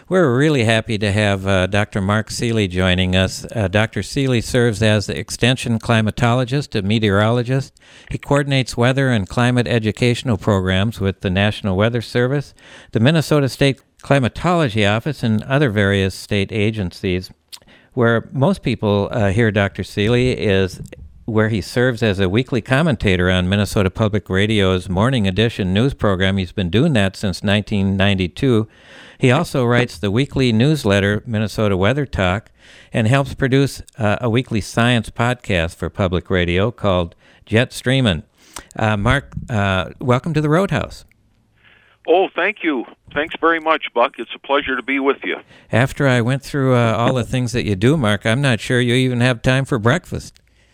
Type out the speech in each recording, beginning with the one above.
We're really happy to have Dr. Mark Seeley joining us. Dr. Seeley serves as the extension climatologist, a meteorologist. He coordinates weather and climate educational programs with the National Weather Service, the Minnesota State Climatology Office, and other various state agencies. Where most people hear Dr. Seeley is where he serves as a weekly commentator on Minnesota Public Radio's Morning Edition news program. He's been doing that since 1992. He also writes the weekly newsletter, Minnesota Weather Talk, and helps produce a weekly science podcast for public radio called Jet Streamin'. Mark, welcome to the Roadhouse. Oh, thank you. Thanks very much, Buck. It's a pleasure to be with you. After I went through all the things that you do, Mark, I'm not sure you even have time for breakfast.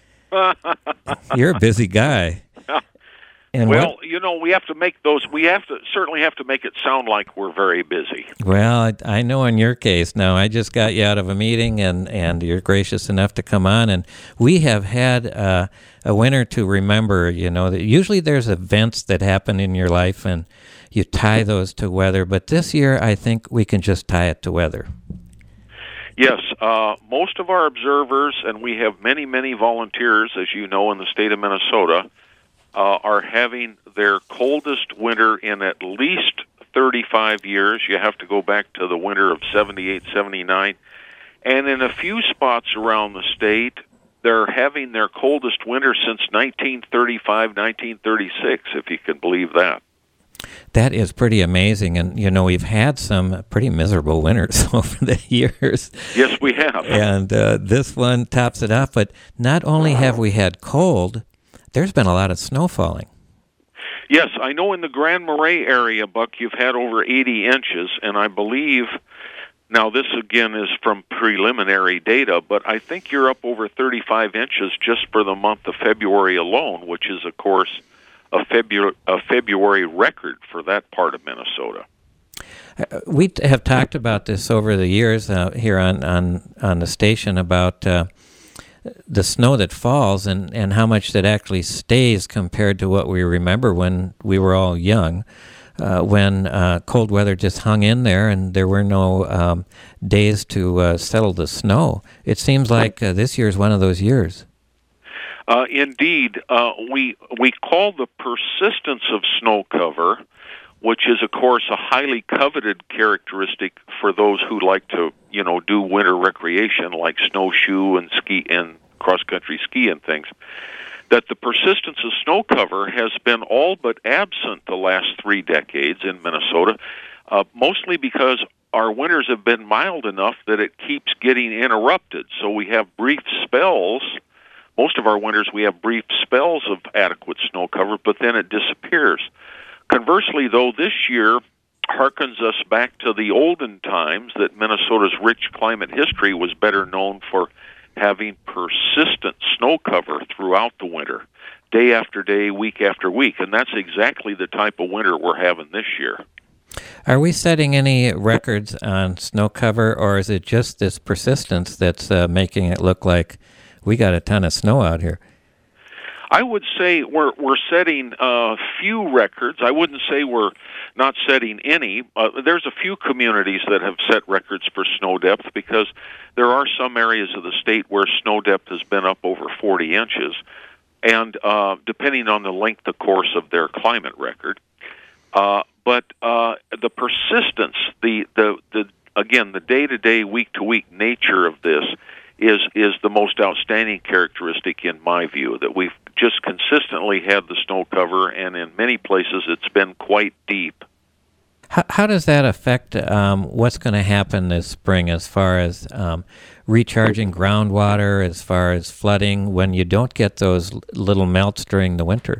You're a busy guy. And well, we have to make those. We certainly have to make it sound like we're very busy. Well, I know in your case now, I just got you out of a meeting, and you're gracious enough to come on. And we have had a winter to remember. That usually there's events that happen in your life, and you tie those to weather. But this year, I think we can just tie it to weather. Yes, most of our observers, and we have many, many volunteers, as you know, in the state of Minnesota, are having their coldest winter in at least 35 years. You have to go back to the winter of 78, 79. And in a few spots around the state, they're having their coldest winter since 1935, 1936, if you can believe that. That is pretty amazing. And, we've had some pretty miserable winters over the years. Yes, we have. And this one tops it off. But not only have we had cold, there's been a lot of snow falling. Yes, I know in the Grand Marais area, Buck, you've had over 80 inches. And I believe, now this again is from preliminary data, but I think you're up over 35 inches just for the month of February alone, which is, of course, a February record for that part of Minnesota. We have talked about this over the years here on the station about the snow that falls and how much that actually stays compared to what we remember when we were all young, when cold weather just hung in there and there were no days to settle the snow. It seems like this year is one of those years. Indeed, we call the persistence of snow cover, which is, of course, a highly coveted characteristic for those who like to, do winter recreation like snowshoe and ski and cross-country ski and things, that the persistence of snow cover has been all but absent the last 3 decades in Minnesota, mostly because our winters have been mild enough that it keeps getting interrupted. So we have brief spells. Most of our winters, we have brief spells of adequate snow cover, but then it disappears. Conversely, though, this year harkens us back to the olden times that Minnesota's rich climate history was better known for having persistent snow cover throughout the winter, day after day, week after week, and that's exactly the type of winter we're having this year. Are we setting any records on snow cover, or is it just this persistence that's making it look like we got a ton of snow out here? I would say we're setting a few records. I wouldn't say we're not setting any. There's a few communities that have set records for snow depth because there are some areas of the state where snow depth has been up over 40 inches, and depending on the length of course of their climate record. But the persistence, the day-to-day, week-to-week nature of this is the most outstanding characteristic in my view, that we've just consistently had the snow cover, and in many places it's been quite deep. How does that affect what's going to happen this spring as far as recharging groundwater, as far as flooding, when you don't get those little melts during the winter?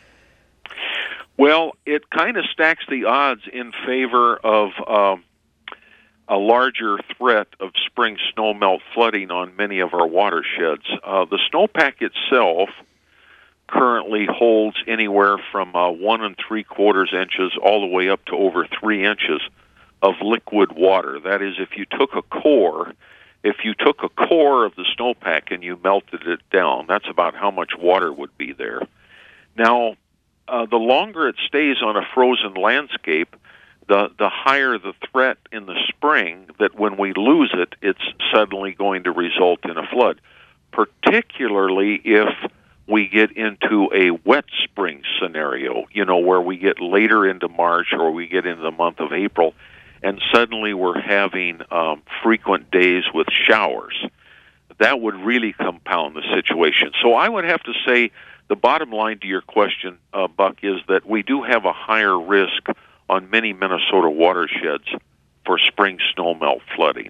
Well, it kind of stacks the odds in favor of a larger threat of spring snowmelt flooding on many of our watersheds. The snowpack itself currently holds anywhere from 1 3/4 inches all the way up to over 3 inches of liquid water. That is, if you took a core of the snowpack and you melted it down, that's about how much water would be there. Now, the longer it stays on a frozen landscape, the higher the threat in the spring that when we lose it, it's suddenly going to result in a flood, particularly if we get into a wet spring scenario, where we get later into March or we get into the month of April, and suddenly we're having frequent days with showers. That would really compound the situation. So I would have to say the bottom line to your question, Buck, is that we do have a higher risk on many Minnesota watersheds for spring snowmelt flooding.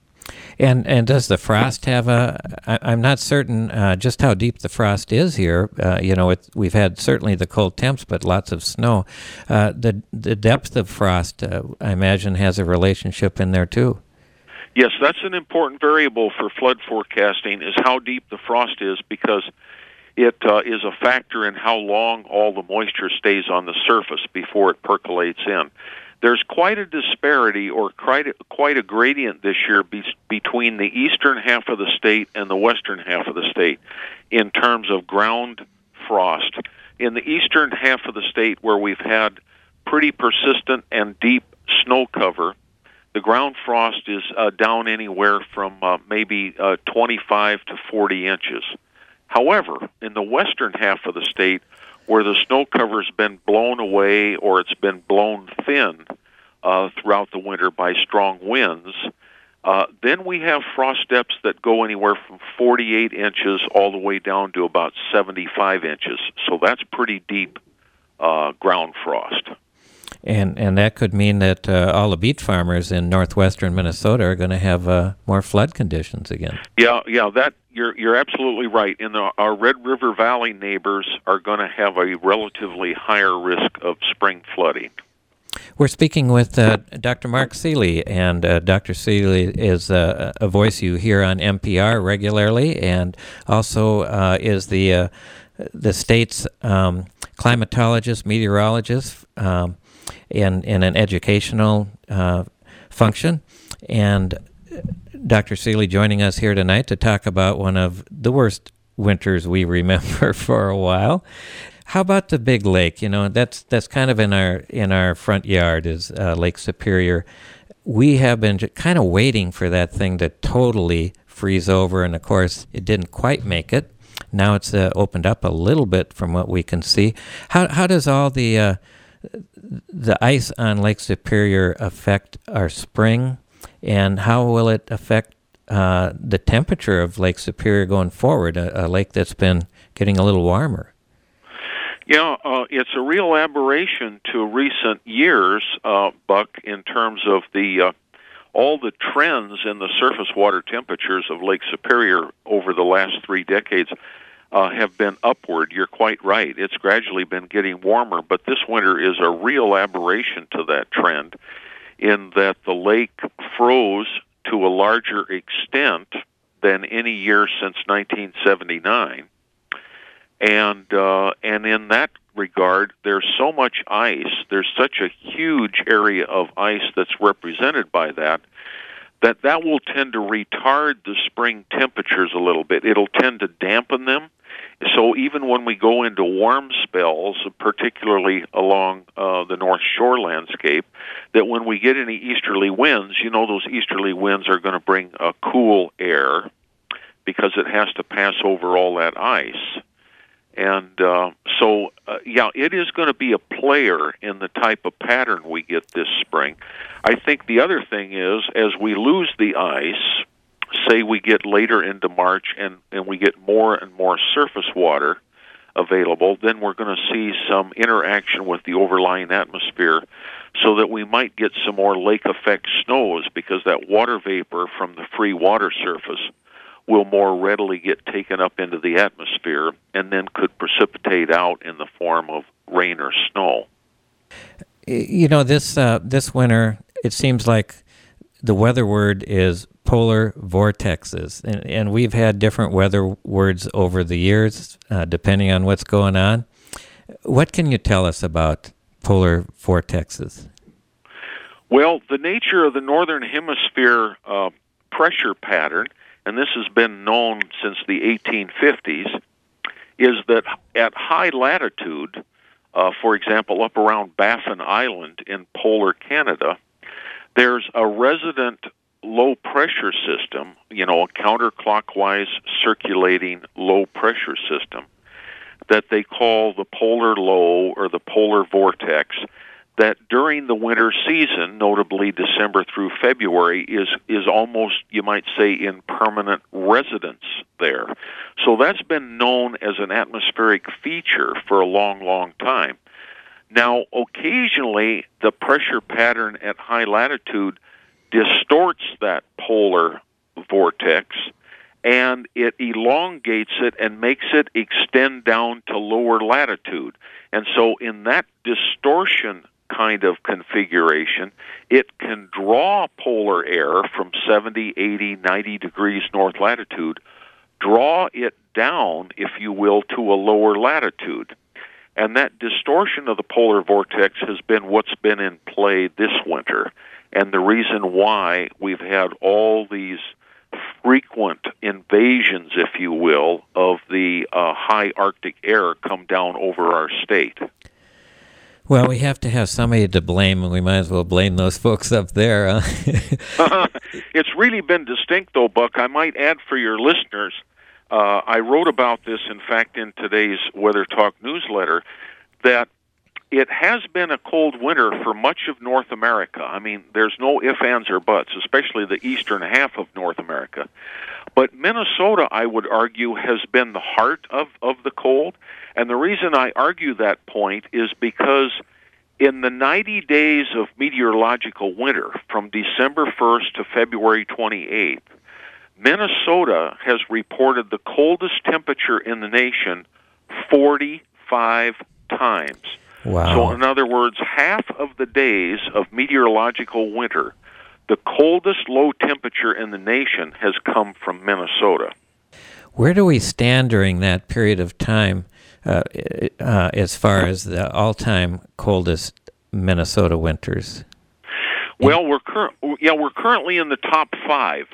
And does the frost have I'm not certain just how deep the frost is here. We've had certainly the cold temps, but lots of snow. The depth of frost, I imagine, has a relationship in there too. Yes, that's an important variable for flood forecasting, is how deep the frost is, because it is a factor in how long all the moisture stays on the surface before it percolates in. There's quite a disparity, or quite a gradient this year between the eastern half of the state and the western half of the state in terms of ground frost. In the eastern half of the state, where we've had pretty persistent and deep snow cover, the ground frost is down anywhere from maybe 25 to 40 inches. However, in the western half of the state, where the snow cover's been blown away or it's been blown thin throughout the winter by strong winds, then we have frost depths that go anywhere from 48 inches all the way down to about 75 inches. So that's pretty deep ground frost. And that could mean that all the beet farmers in northwestern Minnesota are going to have more flood conditions again. Yeah, that you're absolutely right. Our Red River Valley neighbors are going to have a relatively higher risk of spring flooding. We're speaking with Dr. Mark Seeley, and Dr. Seeley is a voice you hear on NPR regularly, and also is the state's climatologist, meteorologist, in an educational function. And Dr. Seeley joining us here tonight to talk about one of the worst winters we remember for a while. How about the big lake? That's kind of in our front yard is Lake Superior. We have been kind of waiting for that thing to totally freeze over, and of course it didn't quite make it. Now it's opened up a little bit from what we can see. How does all the ice on Lake Superior affect our spring, and how will it affect the temperature of Lake Superior going forward, a lake that's been getting a little warmer? Yeah, it's a real aberration to recent years, Buck, in terms of all the trends in the surface water temperatures of Lake Superior over the last 3 decades have been upward. You're quite right. It's gradually been getting warmer, but this winter is a real aberration to that trend, in that the lake froze to a larger extent than any year since 1979. And in that regard, there's so much ice, there's such a huge area of ice that's represented by that will tend to retard the spring temperatures a little bit. It'll tend to dampen them. So even when we go into warm spells, particularly along the North Shore landscape, that when we get any easterly winds, those easterly winds are going to bring a cool air because it has to pass over all that ice. And it is going to be a player in the type of pattern we get this spring. I think the other thing is, as we lose the ice, say we get later into March and we get more and more surface water available, then we're going to see some interaction with the overlying atmosphere so that we might get some more lake effect snows, because that water vapor from the free water surface will more readily get taken up into the atmosphere and then could precipitate out in the form of rain or snow. This winter, it seems like the weather word is polar vortexes, and we've had different weather words over the years, depending on what's going on. What can you tell us about polar vortexes? Well, the nature of the northern hemisphere pressure pattern, and this has been known since the 1850s, is that at high latitude, For example, up around Baffin Island in polar Canada, there's a resident low-pressure system, a counterclockwise circulating low-pressure system that they call the polar low or the polar vortex, that during the winter season, notably December through February, is almost, you might say, in permanent residence there. So that's been known as an atmospheric feature for a long, long time. Now, occasionally, the pressure pattern at high latitude distorts that polar vortex, and it elongates it and makes it extend down to lower latitude. And so in that distortion kind of configuration, it can draw polar air from 70, 80, 90 degrees north latitude, draw it down, if you will, to a lower latitude. And that distortion of the polar vortex has been what's been in play this winter, and the reason why we've had all these frequent invasions, if you will, of the high Arctic air come down over our state. Well, we have to have somebody to blame, and we might as well blame those folks up there. It's really been distinct, though, Buck. I might add for your listeners, I wrote about this, in fact, in today's Weather Talk newsletter, that it has been a cold winter for much of North America. I mean, there's no ifs, ands, or buts, especially the eastern half of North America. But Minnesota, I would argue, has been the heart of the cold. And the reason I argue that point is because in the 90 days of meteorological winter, from December 1st to February 28th, Minnesota has reported the coldest temperature in the nation 45 times. Wow. So in other words, half of the days of meteorological winter, the coldest low temperature in the nation has come from Minnesota. Where do we stand during that period of time as far as the all-time coldest Minnesota winters? Well, we're currently in the top 5.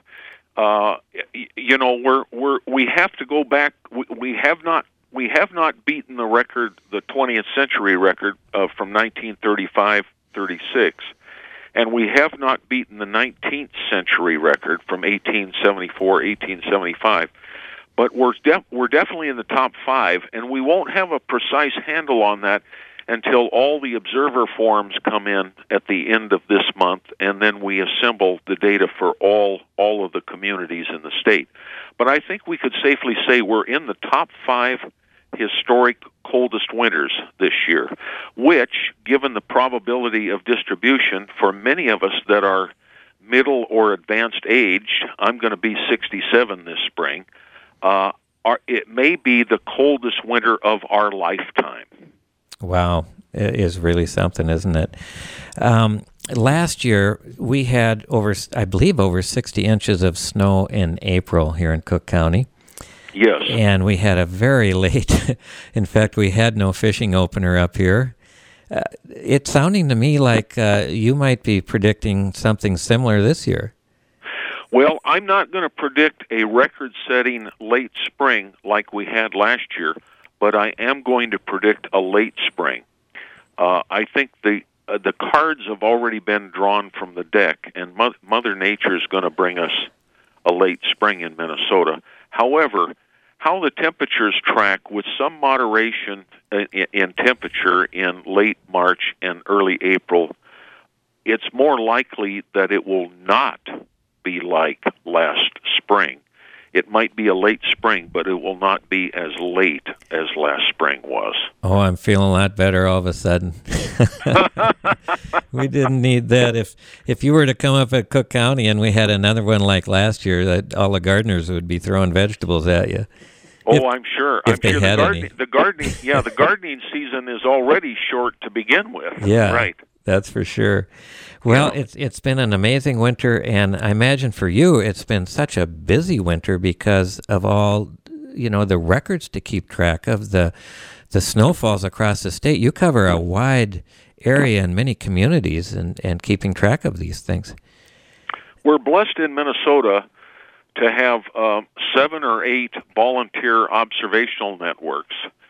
We have to go back. We have not beaten the record, the 20th century record from 1935-36, and we have not beaten the 19th century record from 1874-1875. But we're definitely in the top 5, and we won't have a precise handle on that until all the observer forms come in at the end of this month, and then we assemble the data for all of the communities in the state. But I think we could safely say we're in the top 5 historic coldest winters this year, which, given the probability of distribution for many of us that are middle or advanced age, I'm going to be 67 this spring, it may be the coldest winter of our lifetime. Wow, it is really something, isn't it? Last year, we had over 60 inches of snow in April here in Cook County. Yes. And we had a very late, in fact, we had no fishing opener up here. It's sounding to me like you might be predicting something similar this year. Well, I'm not going to predict a record-setting late spring like we had last year, but I am going to predict a late spring. I think the cards have already been drawn from the deck, and Mother Nature is going to bring us a late spring in Minnesota. However, how the temperatures track with some moderation in temperature in late March and early April, it's more likely that it will not be like last spring. It might be a late spring, but it will not be as late as last spring was. Oh, I'm feeling a lot better all of a sudden. We didn't need that. If you were to come up at Cook County and we had another one like last year, that all the gardeners would be throwing vegetables at you. Oh, I'm sure. If they had any. The gardening season is already short to begin with. Yeah, right. That's for sure. Well, it's been an amazing winter, and I imagine for you it's been such a busy winter because of all, the records to keep track of, the snowfalls across the state. You cover a wide area in many communities and keeping track of these things. We're blessed in Minnesota to have 7 or 8 volunteer observational networks.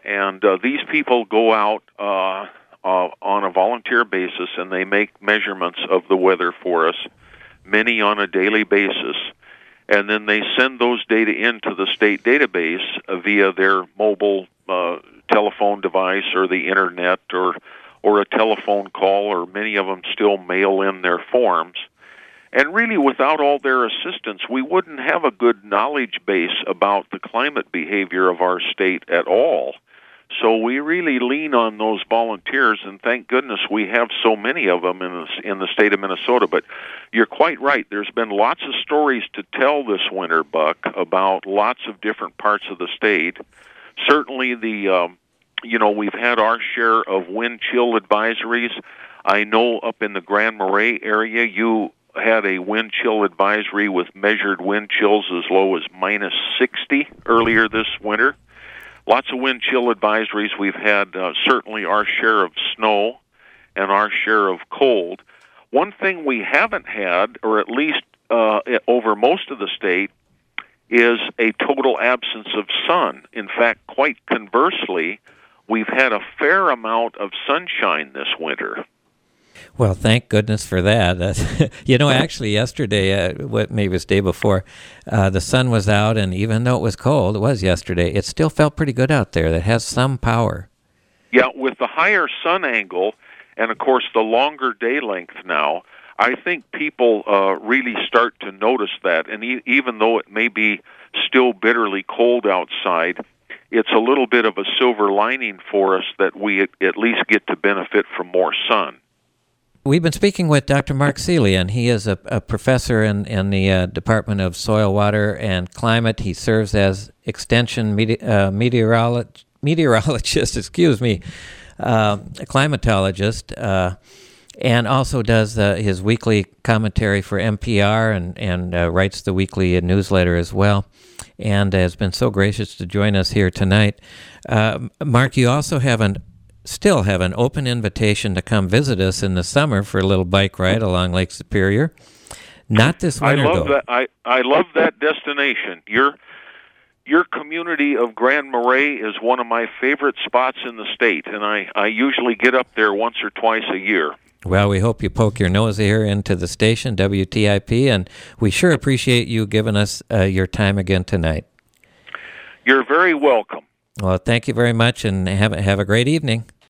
And these people go out on a volunteer basis, and they make measurements of the weather for us, many on a daily basis. And then they send those data into the state database via their mobile telephone device or the internet or a telephone call, or many of them still mail in their forms. And really, without all their assistance, we wouldn't have a good knowledge base about the climate behavior of our state at all. So we really lean on those volunteers, and thank goodness we have so many of them in the state of Minnesota. But you're quite right. There's been lots of stories to tell this winter, Buck, about lots of different parts of the state. Certainly we've had our share of wind chill advisories. I know up in the Grand Marais area, you had a wind chill advisory with measured wind chills as low as minus 60 earlier this winter. Lots of wind chill advisories. We've had certainly our share of snow and our share of cold. One thing we haven't had, or at least over most of the state, is a total absence of sun. In fact, quite conversely, we've had a fair amount of sunshine this winter. Well, thank goodness for that. Actually yesterday, maybe it was the day before, the sun was out, and even though it was cold, it was yesterday, it still felt pretty good out there. That has some power. Yeah, with the higher sun angle, and of course the longer day length now, I think people really start to notice that. And even though it may be still bitterly cold outside, it's a little bit of a silver lining for us that we at least get to benefit from more sun. We've been speaking with Dr. Mark Seeley, and he is a professor in the Department of Soil, Water, and Climate. He serves as extension meteorologist, a climatologist, and also does his weekly commentary for NPR and writes the weekly newsletter as well, and has been so gracious to join us here tonight. Mark, you also still have an open invitation to come visit us in the summer for a little bike ride along Lake Superior. Not this winter, though. I love that destination. Your community of Grand Marais is one of my favorite spots in the state, and I usually get up there once or twice a year. Well, we hope you poke your nose here into the station, WTIP, and we sure appreciate you giving us your time again tonight. You're very welcome. Well, thank you very much, and have a great evening.